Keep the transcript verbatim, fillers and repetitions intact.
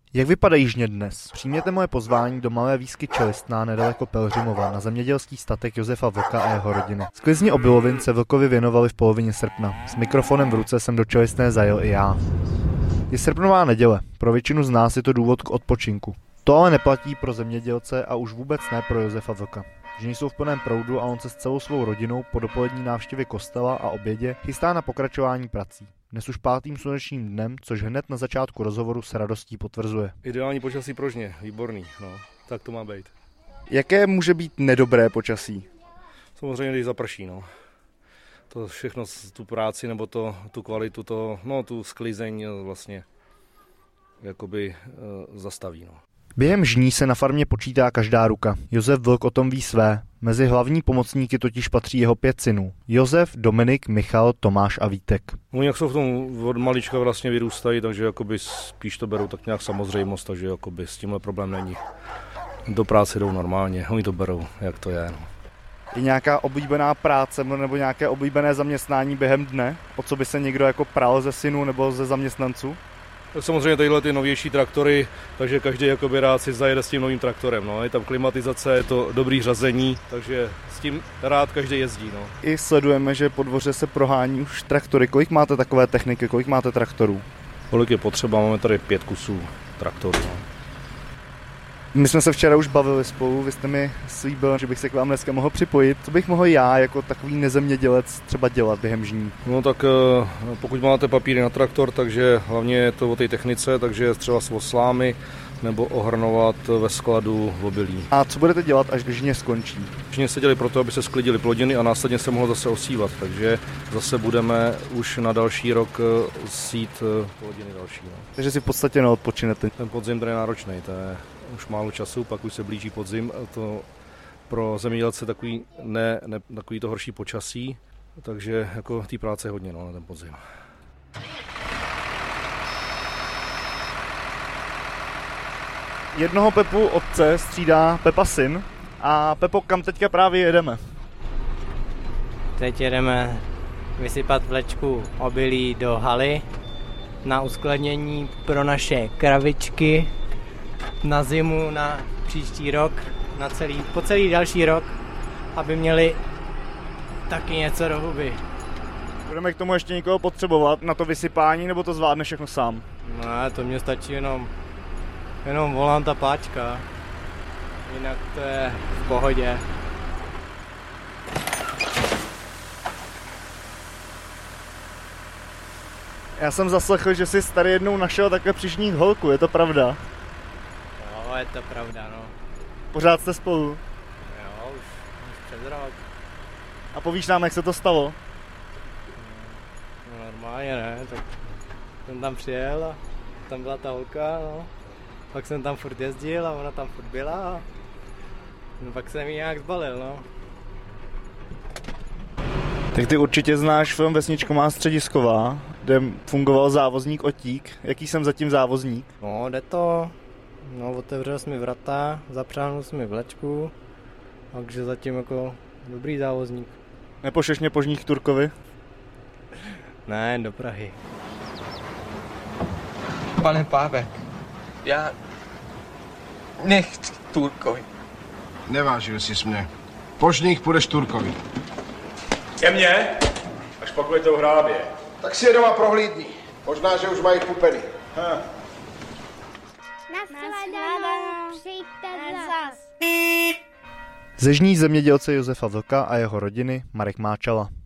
Jak vypadají žně dnes? Přijměte moje pozvání do malé výsky Čelistná nedaleko Pelhřimova na zemědělský statek Josefa Vlka a jeho rodiny. Sklizni obilovin se Vlkovi věnovali v polovině srpna. S mikrofonem v ruce jsem do Čelistné zajel i já. Je srpnová neděle, pro většinu z nás je to důvod k odpočinku. To ale neplatí pro zemědělce a už vůbec ne pro Josefa Vlka. Ženy jsou v plném proudu a on se s celou svou rodinou po dopolední návštěvě kostela a obědě chystá na pokračování prací. Dnes už pátým slunečným dnem, což hned na začátku rozhovoru s radostí potvrzuje. Ideální počasí pro žně, výborný, no, tak to má být. Jaké může být nedobré počasí? Samozřejmě, když zaprší, no. To všechno, tu práci nebo to, tu kvalitu, to, no, tu sklizeň vlastně jakoby e, zastaví, no. Během žní se na farmě počítá každá ruka. Josef Vlk o tom ví své. Mezi hlavní pomocníky totiž patří jeho pět synů. Josef, Dominik, Michal, Tomáš a Vítek. Oni jak jsou v tom od malička vlastně vyrůstají, takže jakoby spíš to berou tak nějak samozřejmost, takže jakoby s tímhle problém není. Do práce jdou normálně, oni to berou, jak to je. No. Je nějaká oblíbená práce nebo nějaké oblíbené zaměstnání během dne? O co by se někdo jako pral ze synů nebo ze zaměstnanců? Tak samozřejmě tadyhle ty novější traktory, takže každý jakoby rád si zajede s tím novým traktorem. No. Je tam klimatizace, je to dobrý řazení, takže s tím rád každý jezdí. No. I sledujeme, že po dvoře se prohání už traktory. Kolik máte takové techniky, kolik máte traktorů? Kolik je potřeba, máme tady pět kusů traktorů. No. My jsme se včera už bavili spolu, vy jste mi slíbil, že bych se k vám dneska mohl připojit. Co bych mohl já jako takový nezemědělec třeba dělat během žní? No tak pokud máte papíry na traktor, takže hlavně je to o té technice, takže třeba o slámy nebo ohrnovat ve skladu obilí. A co budete dělat, až žně skončí? Žně se děli proto, aby se sklidily plodiny a následně se mohlo zase osívat, takže zase budeme už na další rok sít plodiny další. No. Takže si v podstatě neodpočinete. Ten podzim je náročný, to je už málo času, pak už se blíží podzim, to pro zemědělce takový, ne, ne, takový to horší počasí, takže jako té práce je hodně no, na ten podzim. Jednoho Pepu otce střídá Pepa syn. A Pepo, kam teďka právě jedeme? Teď jedeme vysypat vlečku obilí do haly na uskladnění pro naše kravičky na zimu, na příští rok, na celý, po celý další rok, aby měli taky něco do huby. Budeme k tomu ještě někoho potřebovat na to vysypání, nebo to zvládne všechno sám? No, to mě stačí jenom, jenom volant a páčka, jinak to je v pohodě. Já jsem zaslechl, že jsi tady jednou našel takhle při žních holku, je to pravda? Jo, je to pravda, no. Pořád jste spolu? Jo, už, už přes rok. A povíš nám, jak se to stalo? No, normálně ne, tak jsem tam přijel a tam byla ta holka, no. Pak jsem tam furt jezdil a ona tam furt byla a no, pak jsem ji nějak zbalil, no. Tak ty určitě znáš film Vesničková středisková, kde fungoval závozník Otík. Jaký jsem zatím závozník? No, jde to. No, otevřel jsi mi vrata, zapřáhnul jsi mi vlečku, takže zatím jako dobrý závozník. Nepošleš mě po žních k Turkovi? Ne, do Prahy. Pane Pávek, já nechci Turkovi. Nevážil jsi mě. Po žních půjdeš Turkovi. Ke mně? Až pak budete u hrábě. Tak si je doma prohlídni. Možná, že už mají pupeny. Ha. Nashledanou, přijďte zas. Ze žní zemědělce Josefa Vlka a jeho rodiny Marek Máčala.